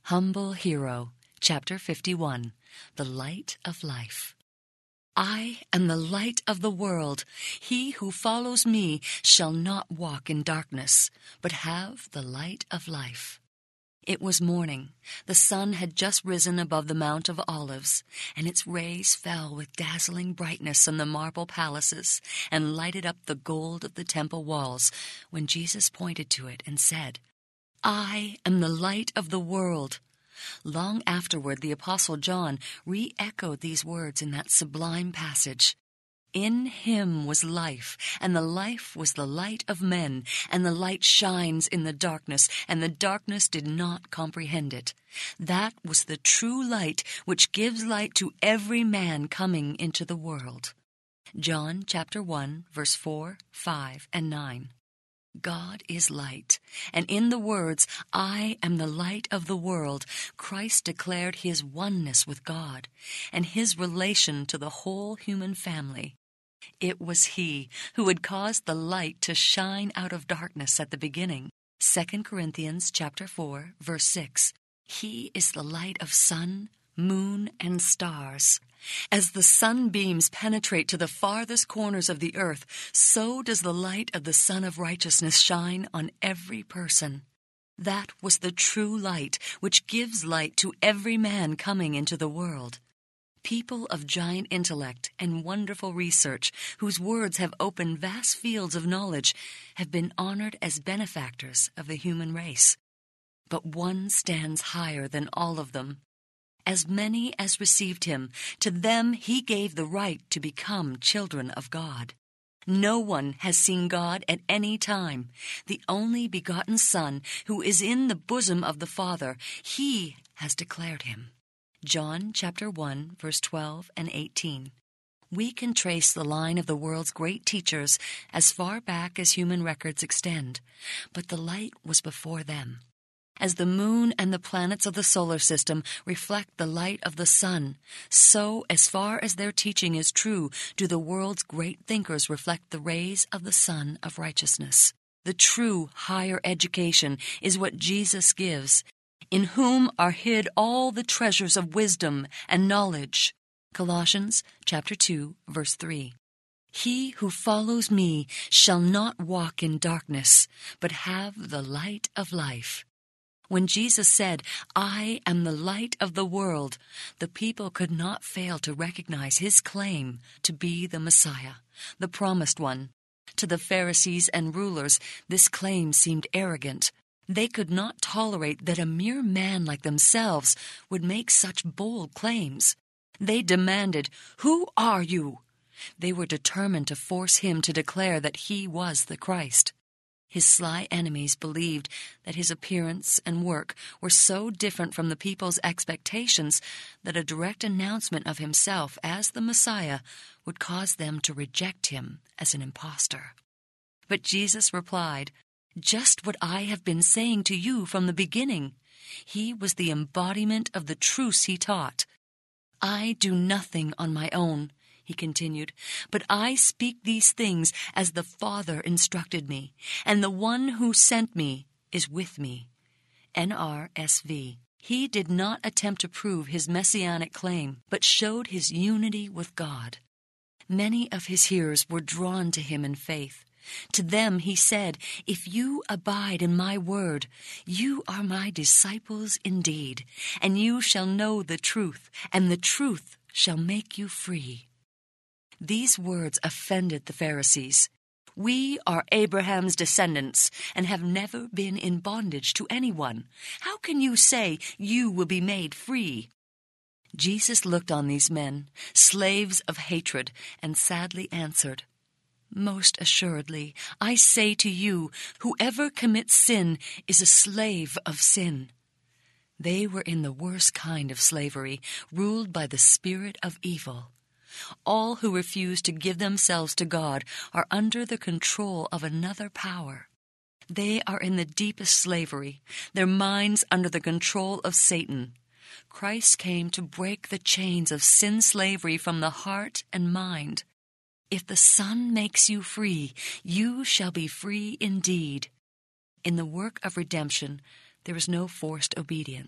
Humble Hero, Chapter 51, The Light of Life. I am the light of the world. He who follows me shall not walk in darkness, but have the light of life. It was morning. The sun had just risen above the Mount of Olives, and its rays fell with dazzling brightness on the marble palaces and lighted up the gold of the temple walls when Jesus pointed to it and said, I am the light of the world. Long afterward, the Apostle John re-echoed these words in that sublime passage. In him was life, and the life was the light of men, and the light shines in the darkness, and the darkness did not comprehend it. That was the true light which gives light to every man coming into the world. John chapter 1, verse 4, 5, and 9. God is light, and in the words, I am the light of the world, Christ declared his oneness with God and his relation to the whole human family. It was he who had caused the light to shine out of darkness at the beginning. 2 Corinthians chapter 4, verse 6. He is the light of sun, moon, and stars. As the sunbeams penetrate to the farthest corners of the earth, so does the light of the Sun of Righteousness shine on every person. That was the true light which gives light to every man coming into the world. People of giant intellect and wonderful research, whose words have opened vast fields of knowledge, have been honored as benefactors of the human race. But one stands higher than all of them. As many as received him, to them he gave the right to become children of God. No one has seen God at any time. The only begotten Son, who is in the bosom of the Father, he has declared him. John chapter 1, verse 12 and 18. We can trace the line of the world's great teachers as far back as human records extend, but the light was before them. As the moon and the planets of the solar system reflect the light of the sun, so, as far as their teaching is true, do the world's great thinkers reflect the rays of the Sun of Righteousness. The true higher education is what Jesus gives, in whom are hid all the treasures of wisdom and knowledge. Colossians chapter 2, verse 3. He who follows me shall not walk in darkness, but have the light of life. When Jesus said, I am the light of the world, the people could not fail to recognize his claim to be the Messiah, the promised one. To the Pharisees and rulers, this claim seemed arrogant. They could not tolerate that a mere man like themselves would make such bold claims. They demanded, Who are you? They were determined to force him to declare that he was the Christ. His sly enemies believed that his appearance and work were so different from the people's expectations that a direct announcement of himself as the Messiah would cause them to reject him as an impostor. But Jesus replied, Just what I have been saying to you from the beginning. He was the embodiment of the truths he taught. I do nothing on my own, he continued, but I speak these things as the Father instructed me, and the one who sent me is with me. NRSV. He did not attempt to prove his messianic claim, but showed his unity with God. Many of his hearers were drawn to him in faith. To them he said, If you abide in my word, you are my disciples indeed, and you shall know the truth, and the truth shall make you free. These words offended the Pharisees. We are Abraham's descendants and have never been in bondage to anyone. How can you say you will be made free? Jesus looked on these men, slaves of hatred, and sadly answered, Most assuredly, I say to you, whoever commits sin is a slave of sin. They were in the worst kind of slavery, ruled by the spirit of evil. All who refuse to give themselves to God are under the control of another power. They are in the deepest slavery, their minds under the control of Satan. Christ came to break the chains of sin slavery from the heart and mind. If the Son makes you free, you shall be free indeed. In the work of redemption, there is no forced obedience.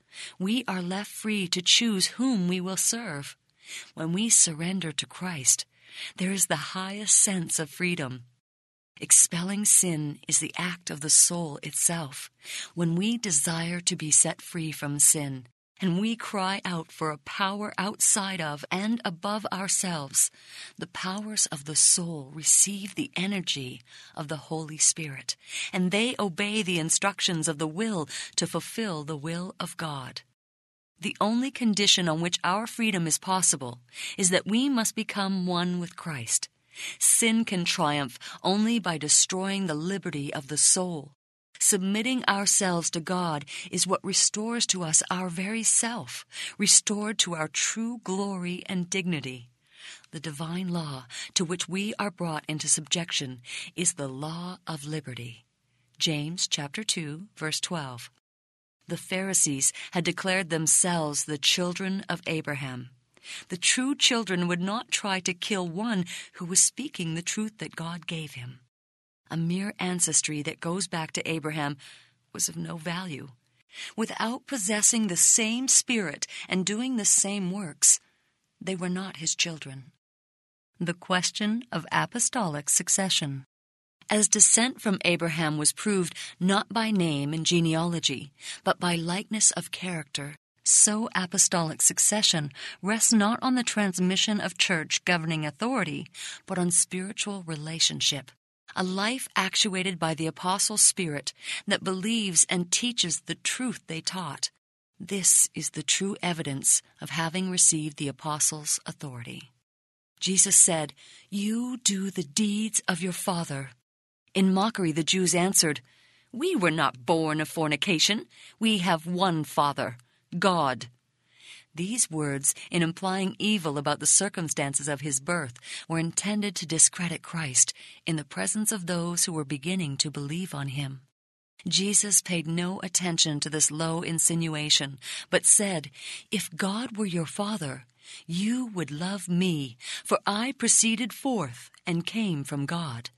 We are left free to choose whom we will serve. When we surrender to Christ, there is the highest sense of freedom. Expelling sin is the act of the soul itself. When we desire to be set free from sin, and we cry out for a power outside of and above ourselves, the powers of the soul receive the energy of the Holy Spirit, and they obey the instructions of the will to fulfill the will of God. The only condition on which our freedom is possible is that we must become one with Christ. Sin can triumph only by destroying the liberty of the soul. Submitting ourselves to God is what restores to us our very self, restored to our true glory and dignity. The divine law to which we are brought into subjection is the law of liberty. James chapter 2, verse 12. The Pharisees had declared themselves the children of Abraham. The true children would not try to kill one who was speaking the truth that God gave him. A mere ancestry that goes back to Abraham was of no value. Without possessing the same spirit and doing the same works, they were not his children. The question of apostolic succession. As descent from Abraham was proved not by name and genealogy, but by likeness of character, so apostolic succession rests not on the transmission of church governing authority, but on spiritual relationship. A life actuated by the Apostles' Spirit that believes and teaches the truth they taught. This is the true evidence of having received the Apostles' authority. Jesus said, "You do the deeds of your father." In mockery, the Jews answered, "We were not born of fornication. We have one Father, God." These words, in implying evil about the circumstances of his birth, were intended to discredit Christ in the presence of those who were beginning to believe on him. Jesus paid no attention to this low insinuation, but said, "If God were your Father, you would love me, for I proceeded forth and came from God.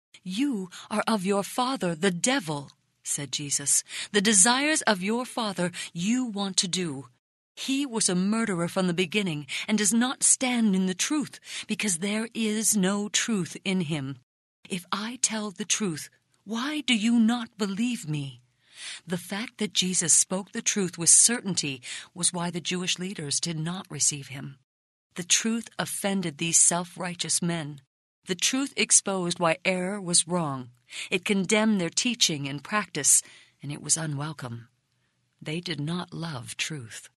You are of your father, the devil," said Jesus. "The desires of your father you want to do. He was a murderer from the beginning and does not stand in the truth, because there is no truth in him. If I tell the truth, why do you not believe me?" The fact that Jesus spoke the truth with certainty was why the Jewish leaders did not receive him. The truth offended these self-righteous men. The truth exposed why error was wrong. It condemned their teaching and practice, and it was unwelcome. They did not love truth.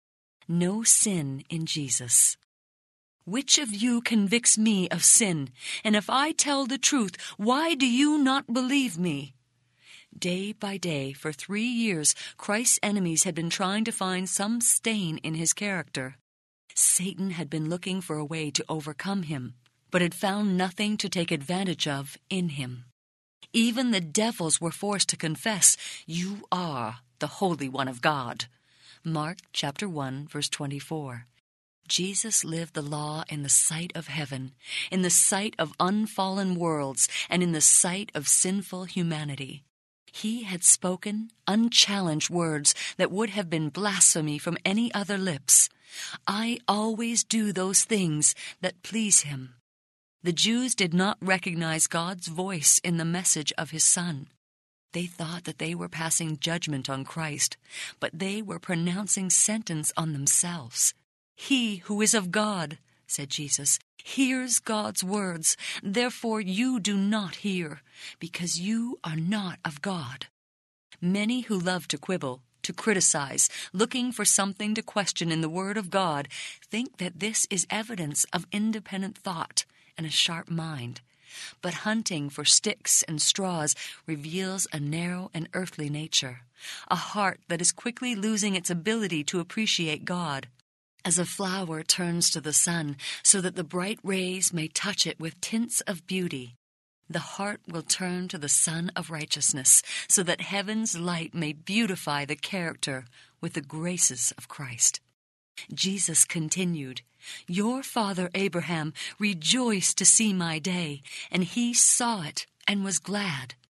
No sin in Jesus. "Which of you convicts me of sin? And if I tell the truth, why do you not believe me?" Day by day, for 3 years, Christ's enemies had been trying to find some stain in his character. Satan had been looking for a way to overcome him, but had found nothing to take advantage of in him. Even the devils were forced to confess, "You are the Holy One of God." Mark chapter 1, verse 24. Jesus lived the law in the sight of heaven, in the sight of unfallen worlds, and in the sight of sinful humanity. He had spoken unchallenged words that would have been blasphemy from any other lips. "I always do those things that please him." The Jews did not recognize God's voice in the message of his Son. They thought that they were passing judgment on Christ, but they were pronouncing sentence on themselves. "He who is of God," said Jesus, "hears God's words. Therefore you do not hear, because you are not of God." Many who love to quibble, to criticize, looking for something to question in the Word of God, think that this is evidence of independent thought and a sharp mind. But hunting for sticks and straws reveals a narrow and earthly nature, a heart that is quickly losing its ability to appreciate God. As a flower turns to the sun so that the bright rays may touch it with tints of beauty, the heart will turn to the Sun of Righteousness so that heaven's light may beautify the character with the graces of Christ. Jesus continued, "Your father Abraham rejoiced to see my day, and he saw it and was glad."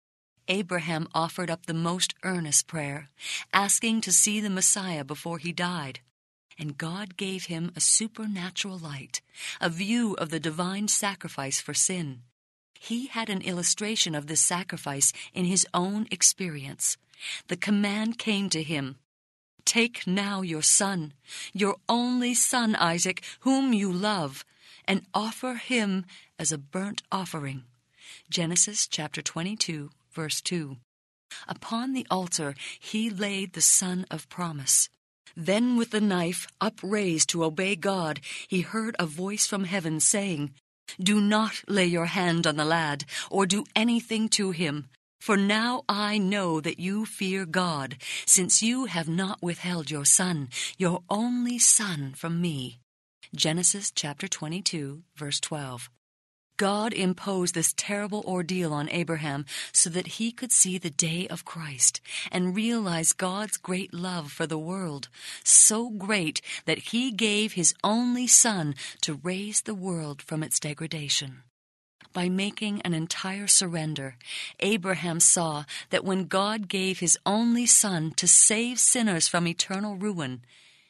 Abraham offered up the most earnest prayer, asking to see the Messiah before he died. And God gave him a supernatural light, a view of the divine sacrifice for sin. He had an illustration of this sacrifice in his own experience. The command came to him, "Take now your son, your only son Isaac, whom you love, and offer him as a burnt offering." Genesis chapter 22, verse 2. Upon the altar he laid the son of promise. Then with the knife upraised to obey God, he heard a voice from heaven saying, "Do not lay your hand on the lad, or do anything to him. For now I know that you fear God, since you have not withheld your son, your only son, from me." Genesis chapter 22, verse 12. God imposed this terrible ordeal on Abraham so that he could see the day of Christ and realize God's great love for the world, so great that he gave his only son to raise the world from its degradation. By making an entire surrender, Abraham saw that when God gave his only son to save sinners from eternal ruin,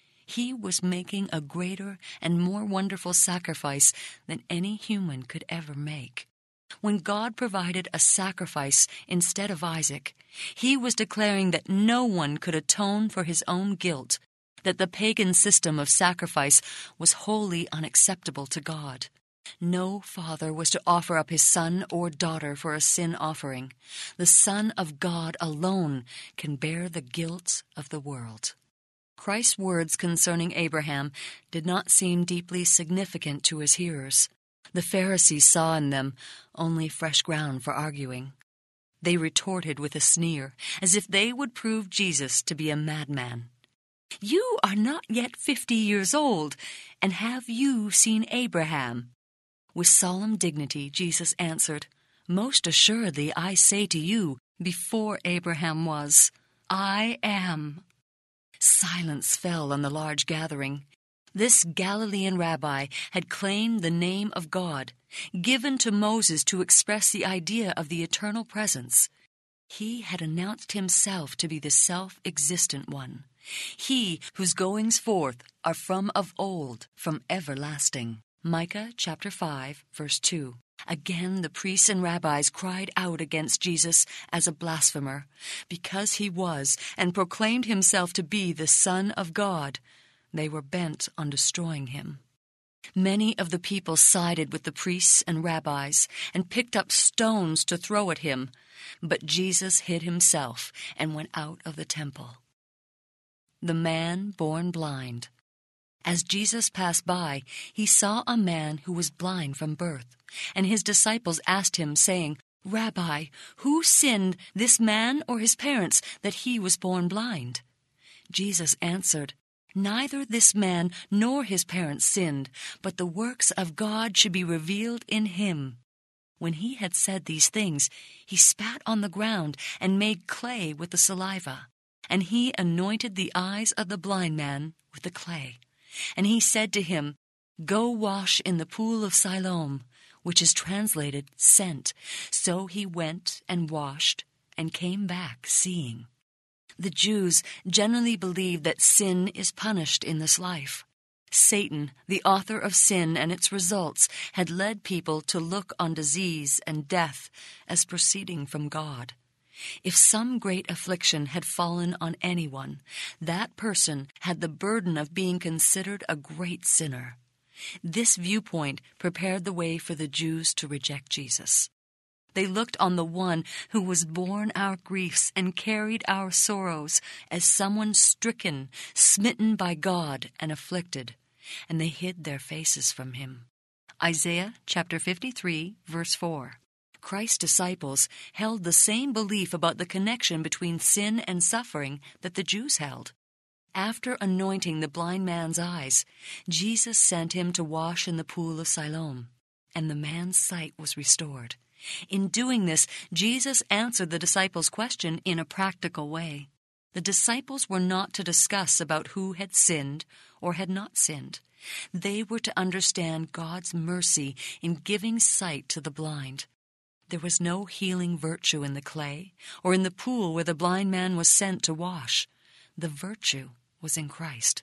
he was making a greater and more wonderful sacrifice than any human could ever make. When God provided a sacrifice instead of Isaac, he was declaring that no one could atone for his own guilt, that the pagan system of sacrifice was wholly unacceptable to God. No father was to offer up his son or daughter for a sin offering. The Son of God alone can bear the guilt of the world. Christ's words concerning Abraham did not seem deeply significant to his hearers. The Pharisees saw in them only fresh ground for arguing. They retorted with a sneer, as if they would prove Jesus to be a madman. "You are not yet 50 years old, and have you seen Abraham?" With solemn dignity, Jesus answered, "Most assuredly I say to you, before Abraham was, I am." Silence fell on the large gathering. This Galilean rabbi had claimed the name of God, given to Moses to express the idea of the eternal presence. He had announced himself to be the self-existent one, he whose goings forth are from of old, from everlasting. Micah chapter 5, verse 2. Again the priests and rabbis cried out against Jesus as a blasphemer, because he was and proclaimed himself to be the Son of God. They were bent on destroying him. Many of the people sided with the priests and rabbis and picked up stones to throw at him, but Jesus hid himself and went out of the temple. The man born blind. As Jesus passed by, he saw a man who was blind from birth, and his disciples asked him, saying, "Rabbi, who sinned, this man or his parents, that he was born blind?" Jesus answered, "Neither this man nor his parents sinned, but the works of God should be revealed in him." When he had said these things, he spat on the ground and made clay with the saliva, and he anointed the eyes of the blind man with the clay. And he said to him, "Go wash in the pool of Siloam," which is translated sent. So he went and washed and came back seeing. The Jews generally believe that sin is punished in this life. Satan, the author of sin and its results, had led people to look on disease and death as proceeding from God. If some great affliction had fallen on anyone, that person had the burden of being considered a great sinner. This viewpoint prepared the way for the Jews to reject Jesus. They looked on the one who was borne our griefs and carried our sorrows as someone stricken, smitten by God, and afflicted, and they hid their faces from him. Isaiah chapter 53, verse 4. Christ's disciples held the same belief about the connection between sin and suffering that the Jews held. After anointing the blind man's eyes, Jesus sent him to wash in the pool of Siloam, and the man's sight was restored. In doing this, Jesus answered the disciples' question in a practical way. The disciples were not to discuss about who had sinned or had not sinned. They were to understand God's mercy in giving sight to the blind. There was no healing virtue in the clay or in the pool where the blind man was sent to wash. The virtue was in Christ.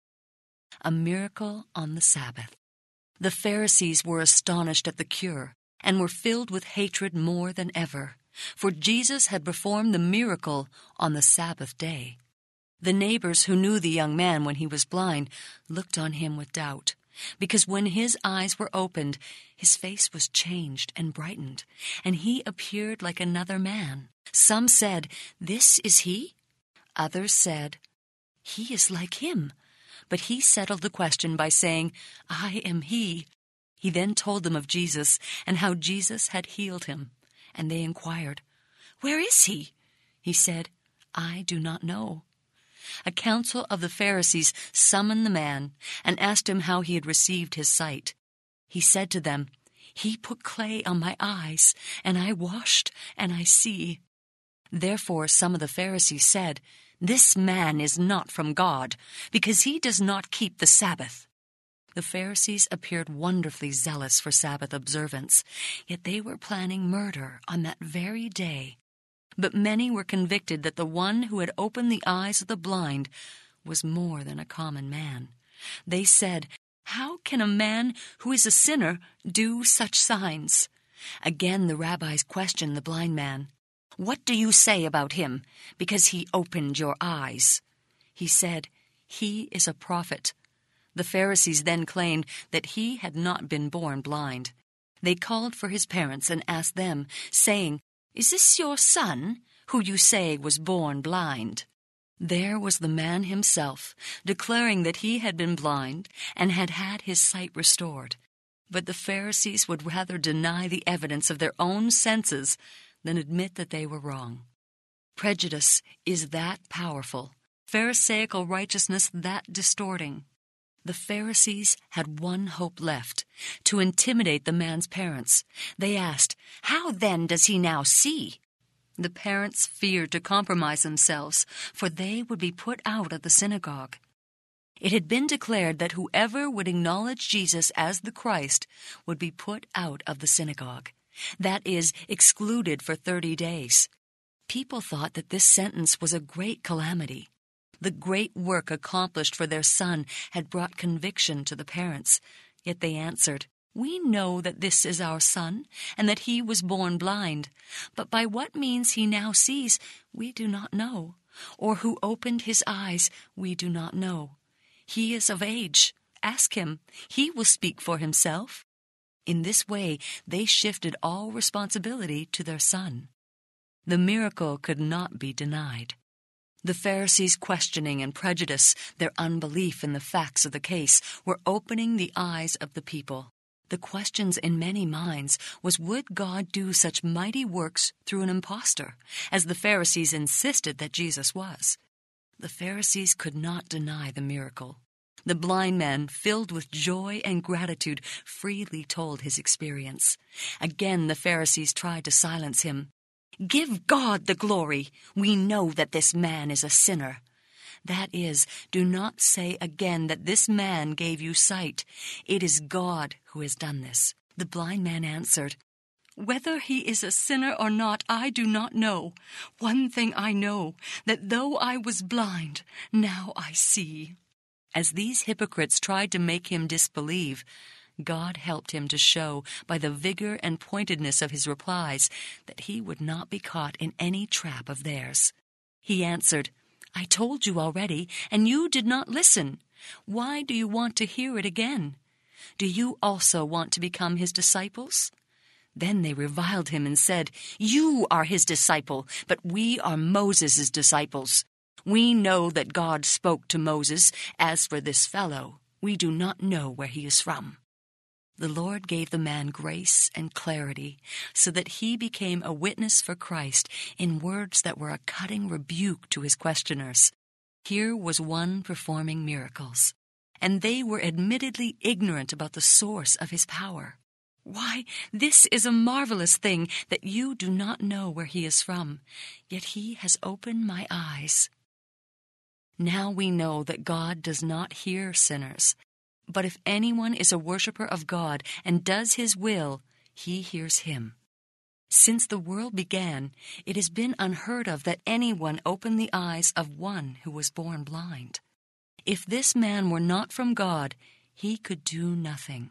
A miracle on the Sabbath. The Pharisees were astonished at the cure and were filled with hatred more than ever, for Jesus had performed the miracle on the Sabbath day. The neighbors who knew the young man when he was blind looked on him with doubt, because when his eyes were opened, his face was changed and brightened, and he appeared like another man. Some said, "This is he?" Others said, "He is like him." But he settled the question by saying, "I am he." He then told them of Jesus and how Jesus had healed him. And they inquired, "Where is he?" He said, "I do not know." A council of the Pharisees summoned the man and asked him how he had received his sight. He said to them, "He put clay on my eyes, and I washed, and I see." Therefore some of the Pharisees said, "This man is not from God, because he does not keep the Sabbath." The Pharisees appeared wonderfully zealous for Sabbath observance, yet they were planning murder on that very day. But many were convicted that the one who had opened the eyes of the blind was more than a common man. They said, "How can a man who is a sinner do such signs?" Again the rabbis questioned the blind man. "What do you say about him, because he opened your eyes?" He said, "He is a prophet." The Pharisees then claimed that he had not been born blind. They called for his parents and asked them, saying, "Is this your son, who you say was born blind?" There was the man himself, declaring that he had been blind and had had his sight restored. But the Pharisees would rather deny the evidence of their own senses than admit that they were wrong. Prejudice is that powerful, Pharisaical righteousness that distorting. The Pharisees had one hope left, to intimidate the man's parents. They asked, "How then does he now see?" The parents feared to compromise themselves, for they would be put out of the synagogue. It had been declared that whoever would acknowledge Jesus as the Christ would be put out of the synagogue, that is, excluded for 30 days. People thought that this sentence was a great calamity. The great work accomplished for their son had brought conviction to the parents, yet they answered, "We know that this is our son, and that he was born blind, but by what means he now sees, we do not know, or who opened his eyes, we do not know. He is of age. Ask him. He will speak for himself." In this way, they shifted all responsibility to their son. The miracle could not be denied. The Pharisees' questioning and prejudice, their unbelief in the facts of the case, were opening the eyes of the people. The questions in many minds was, would God do such mighty works through an impostor, as the Pharisees insisted that Jesus was? The Pharisees could not deny the miracle. The blind man, filled with joy and gratitude, freely told his experience. Again the Pharisees tried to silence him. "Give God the glory. We know that this man is a sinner." That is, do not say again that this man gave you sight. It is God who has done this. The blind man answered, "Whether he is a sinner or not, I do not know. One thing I know, that though I was blind, now I see." As these hypocrites tried to make him disbelieve, God helped him to show, by the vigor and pointedness of his replies, that he would not be caught in any trap of theirs. He answered, "I told you already, and you did not listen. Why do you want to hear it again? Do you also want to become his disciples?" Then they reviled him and said, "You are his disciple, but we are Moses' disciples. We know that God spoke to Moses. As for this fellow, we do not know where he is from." The Lord gave the man grace and clarity, so that he became a witness for Christ in words that were a cutting rebuke to his questioners. Here was one performing miracles, and they were admittedly ignorant about the source of his power. "Why, this is a marvelous thing, that you do not know where he is from, yet he has opened my eyes." Now we know that God does not hear sinners. But if anyone is a worshiper of God and does his will, he hears him. Since the world began, it has been unheard of that anyone opened the eyes of one who was born blind. If this man were not from God, he could do nothing."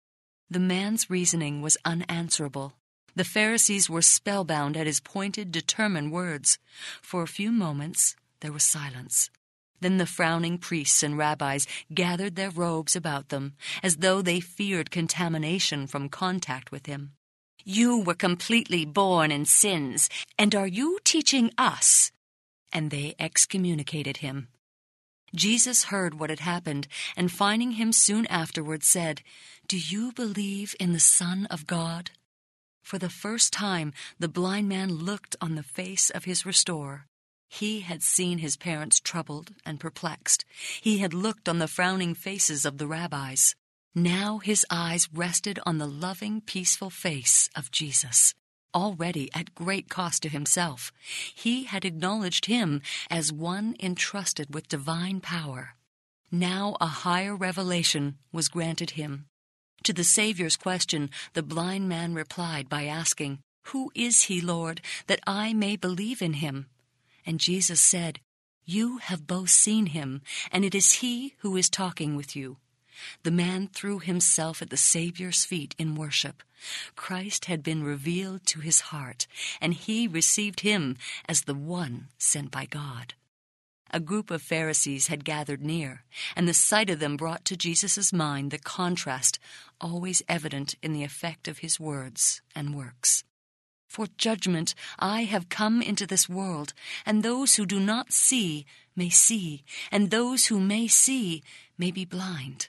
The man's reasoning was unanswerable. The Pharisees were spellbound at his pointed, determined words. For a few moments there was silence. Then the frowning priests and rabbis gathered their robes about them, as though they feared contamination from contact with him. "You were completely born in sins, and are you teaching us?" And they excommunicated him. Jesus heard what had happened, and finding him soon afterward, said, "Do you believe in the Son of God?" For the first time, the blind man looked on the face of his restorer. He had seen his parents troubled and perplexed. He had looked on the frowning faces of the rabbis. Now his eyes rested on the loving, peaceful face of Jesus. Already at great cost to himself, he had acknowledged him as one entrusted with divine power. Now a higher revelation was granted him. To the Savior's question, the blind man replied by asking, "Who is he, Lord, that I may believe in him?" And Jesus said, "You have both seen him, and it is he who is talking with you." The man threw himself at the Savior's feet in worship. Christ had been revealed to his heart, and he received him as the one sent by God. A group of Pharisees had gathered near, and the sight of them brought to Jesus' mind the contrast always evident in the effect of his words and works. "For judgment I have come into this world, and those who do not see may see, and those who may see may be blind."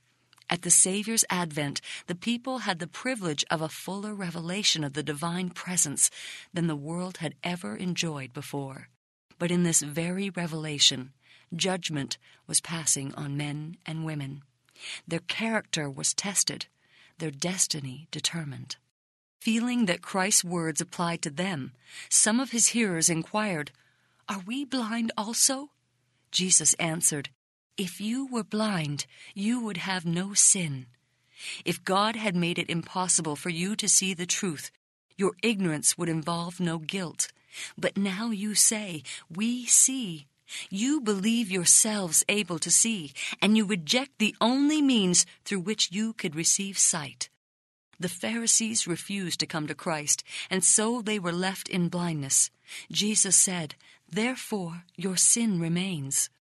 At the Savior's advent, the people had the privilege of a fuller revelation of the divine presence than the world had ever enjoyed before. But in this very revelation, judgment was passing on men and women. Their character was tested, their destiny determined. Feeling that Christ's words applied to them, some of his hearers inquired, "Are we blind also?" Jesus answered, "If you were blind, you would have no sin. If God had made it impossible for you to see the truth, your ignorance would involve no guilt. But now you say, 'We see.' You believe yourselves able to see, and you reject the only means through which you could receive sight." The Pharisees refused to come to Christ, and so they were left in blindness. Jesus said, "Therefore your sin remains."